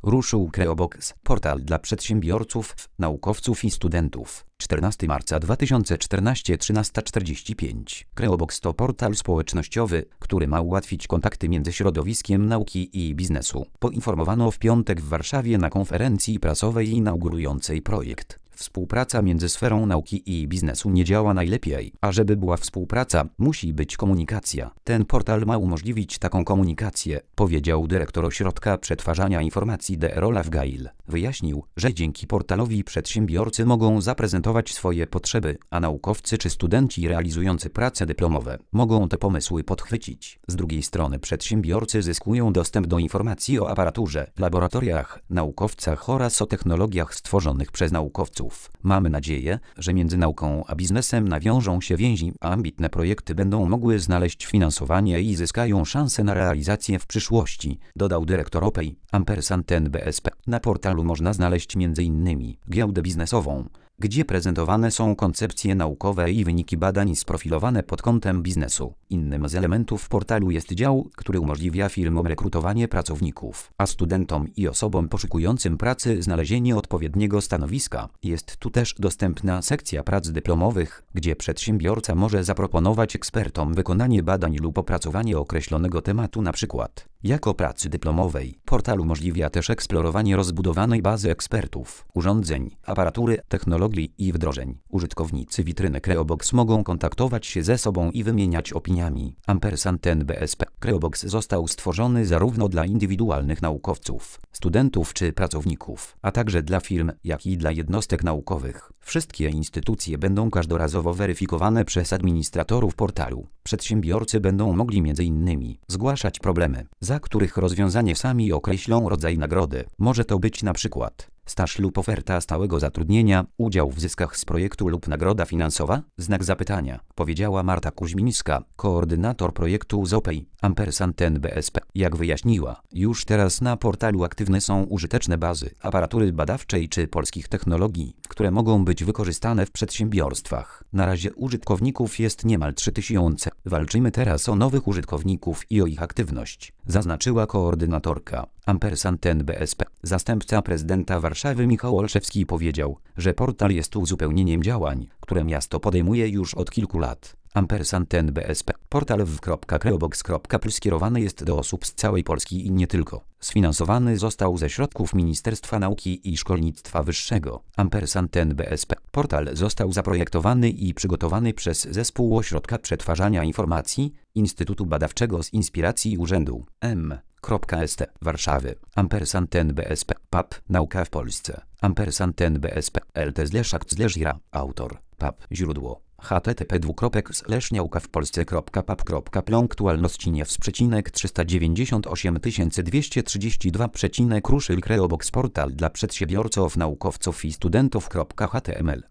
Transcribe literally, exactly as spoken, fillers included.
Ruszył Creobox, portal dla przedsiębiorców, naukowców i studentów. czternastego marca dwa tysiące czternastego, trzynaста czterdzieści pięć. Creobox to portal społecznościowy, który ma ułatwić kontakty między środowiskiem nauki i biznesu. Poinformowano w piątek w Warszawie na konferencji prasowej inaugurującej projekt. Współpraca między sferą nauki i biznesu nie działa najlepiej, a żeby była współpraca, musi być komunikacja. Ten portal ma umożliwić taką komunikację, powiedział dyrektor Ośrodka Przetwarzania Informacji D R Olaf Gail. Wyjaśnił, że dzięki portalowi przedsiębiorcy mogą zaprezentować swoje potrzeby, a naukowcy czy studenci realizujący prace dyplomowe mogą te pomysły podchwycić. Z drugiej strony przedsiębiorcy zyskują dostęp do informacji o aparaturze, laboratoriach, naukowcach oraz o technologiach stworzonych przez naukowców. Mamy nadzieję, że między nauką a biznesem nawiążą się więzi, a ambitne projekty będą mogły znaleźć finansowanie i zyskają szansę na realizację w przyszłości, dodał dyrektor O P E I, ampersand N B S P. Na portalu można znaleźć między innymi giełdę biznesową, gdzie prezentowane są koncepcje naukowe i wyniki badań sprofilowane pod kątem biznesu. Innym z elementów portalu jest dział, który umożliwia firmom rekrutowanie pracowników, a studentom i osobom poszukującym pracy znalezienie odpowiedniego stanowiska. Jest tu też dostępna sekcja prac dyplomowych, gdzie przedsiębiorca może zaproponować ekspertom wykonanie badań lub opracowanie określonego tematu, np. jako pracy dyplomowej. Portal umożliwia też eksplorowanie rozbudowanej bazy ekspertów, urządzeń, aparatury, technologii i wdrożeń. Użytkownicy witryny Creobox mogą kontaktować się ze sobą i wymieniać opiniami. ampersand N B S P. Creobox został stworzony zarówno dla indywidualnych naukowców, studentów czy pracowników, a także dla firm, jak i dla jednostek naukowych. Wszystkie instytucje będą każdorazowo weryfikowane przez administratorów portalu. Przedsiębiorcy będą mogli między innymi zgłaszać problemy, za których rozwiązanie sami określą rodzaj nagrody. Może to być na przykład staż lub oferta stałego zatrudnienia, udział w zyskach z projektu lub nagroda finansowa? Znak zapytania, powiedziała Marta Kuźmińska, koordynator projektu z O P E I, ampersand N B S P. Jak wyjaśniła, już teraz na portalu aktywne są użyteczne bazy aparatury badawczej czy polskich technologii, które mogą być wykorzystane w przedsiębiorstwach. Na razie użytkowników jest niemal trzy tysiące. Walczymy teraz o nowych użytkowników i o ich aktywność, zaznaczyła koordynatorka, ampersand N B S P. Zastępca prezydenta Warszawy Michał Olszewski powiedział, że portal jest uzupełnieniem działań, które miasto podejmuje już od kilku lat. ampersand N B S P. Portal w kropka creobox kropka pl skierowany jest do osób z całej Polski i nie tylko. Sfinansowany został ze środków Ministerstwa Nauki i Szkolnictwa Wyższego. ampersand N B S P. Portal został zaprojektowany i przygotowany przez Zespół Ośrodka Przetwarzania Informacji Instytutu Badawczego z Inspiracji Urzędu M. .st Warszawy. ampersand N B S P. P A P Nauka w Polsce. ampersand N B S P. L T slash akt slash ira. Autor. P A P. Źródło. http dwukropek slash nauka w polsce kropka pap kropka pl aktualności niews przecinek trzysta dziewięćdziesiąt osiem tysięcy dwieście trzydzieści dwa przecinek Ruszył Creobox portal dla przedsiębiorców, naukowców i studentów.html